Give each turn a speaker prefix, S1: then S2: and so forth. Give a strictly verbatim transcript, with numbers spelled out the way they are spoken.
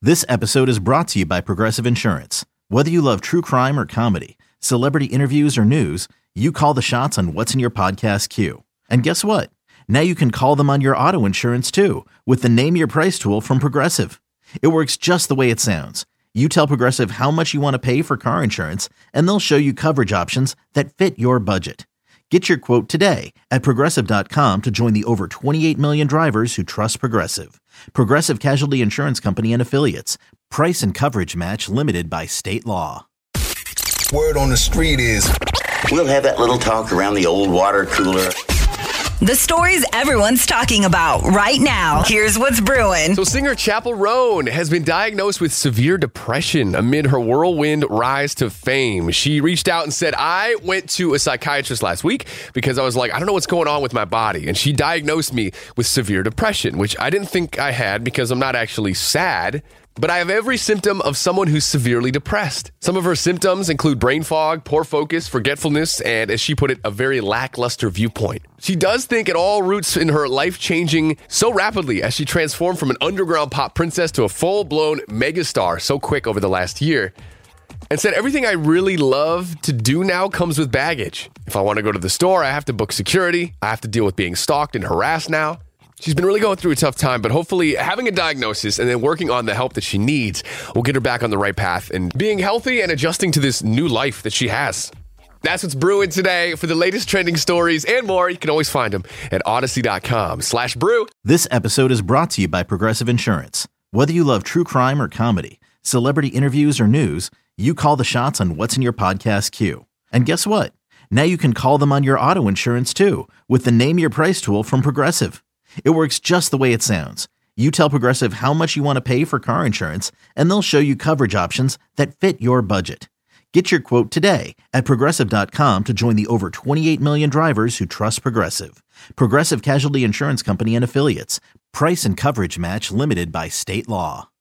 S1: This episode is brought to you by Progressive Insurance. Whether you love true crime or comedy, celebrity interviews or news, you call the shots on what's in your podcast queue. And guess what? Now you can call them on your auto insurance too with the Name Your Price tool from Progressive. It works just the way it sounds. You tell Progressive how much you want to pay for car insurance, and they'll show you coverage options that fit your budget. Get your quote today at Progressive dot com to join the over twenty-eight million drivers who trust Progressive. Progressive Casualty Insurance Company and Affiliates. Price and coverage match limited by state law.
S2: Word on the street is
S3: we'll have that little talk around the old water cooler.
S4: The stories everyone's talking about right now. Here's what's brewing.
S5: So singer Chappell Roan has been diagnosed with severe depression amid her whirlwind rise to fame. She reached out and said, I went to a psychiatrist last week because I was like, I don't know what's going on with my body. And she diagnosed me with severe depression, which I didn't think I had because I'm not actually sad. But I have every symptom of someone who's severely depressed. Some of her symptoms include brain fog, poor focus, forgetfulness, and, as she put it, a very lackluster viewpoint. She does think it all roots in her life changing so rapidly as she transformed from an underground pop princess to a full-blown megastar so quick over the last year. And said, everything I really love to do now comes with baggage. If I want to go to the store, I have to book security. I have to deal with being stalked and harassed now. She's been really going through a tough time, but hopefully having a diagnosis and then working on the help that she needs will get her back on the right path and being healthy and adjusting to this new life that she has. That's what's brewing today. For the latest trending stories and more, you can always find them at Odyssey.com slash brew.
S1: This episode is brought to you by Progressive Insurance. Whether you love true crime or comedy, celebrity interviews or news, you call the shots on what's in your podcast queue. And guess what? Now you can call them on your auto insurance too with the Name Your Price tool from Progressive. It works just the way it sounds. You tell Progressive how much you want to pay for car insurance, and they'll show you coverage options that fit your budget. Get your quote today at Progressive dot com to join the over twenty-eight million drivers who trust Progressive. Progressive Casualty Insurance Company and Affiliates. Price and coverage match limited by state law.